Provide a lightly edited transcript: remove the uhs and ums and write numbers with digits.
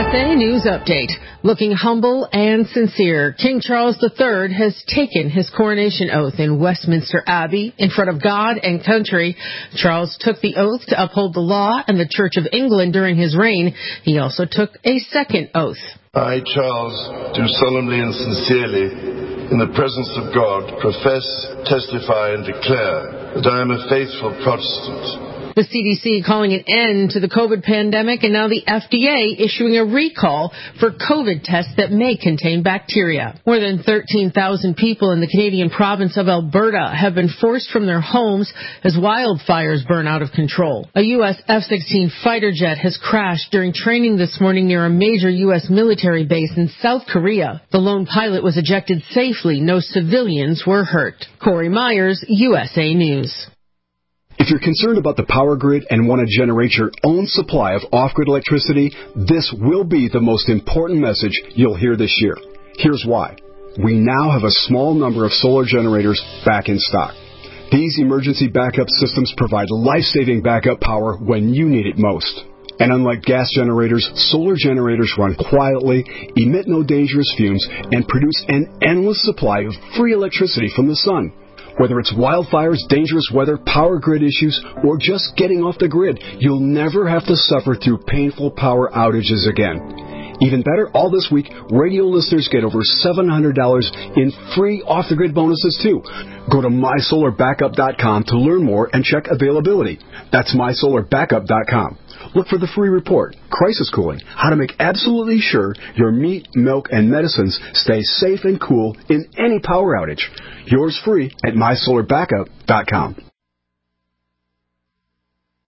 USA News Update. Looking humble and sincere, King Charles III has taken his coronation oath in Westminster Abbey in front of God and country. Charles took the oath to uphold the law and the Church of England during his reign. He also took a second oath. I, Charles, do solemnly and sincerely, in the presence of God, profess, testify, and declare that I am a faithful Protestant. The CDC calling an end to the COVID pandemic, and now the FDA issuing a recall for COVID tests that may contain bacteria. More than 13,000 people in the Canadian province of Alberta have been forced from their homes as wildfires burn out of control. A U.S. F-16 fighter jet has crashed during training this morning near a major U.S. military base in South Korea. The lone pilot was ejected safely. No civilians were hurt. Corey Myers, USA News. If you're concerned about the power grid and want to generate your own supply of off-grid electricity, this will be the most important message you'll hear this year. Here's why. We now have a small number of solar generators back in stock. These emergency backup systems provide life-saving backup power when you need it most. And unlike gas generators, solar generators run quietly, emit no dangerous fumes, and produce an endless supply of free electricity from the sun. Whether it's wildfires, dangerous weather, power grid issues, or just getting off the grid, you'll never have to suffer through painful power outages again. Even better, all this week, radio listeners get over $700 in free off-the-grid bonuses, too. Go to mysolarbackup.com to learn more and check availability. That's mysolarbackup.com. Look for the free report, Crisis Cooling, how to make absolutely sure your meat, milk, and medicines stay safe and cool in any power outage. Yours free at mysolarbackup.com.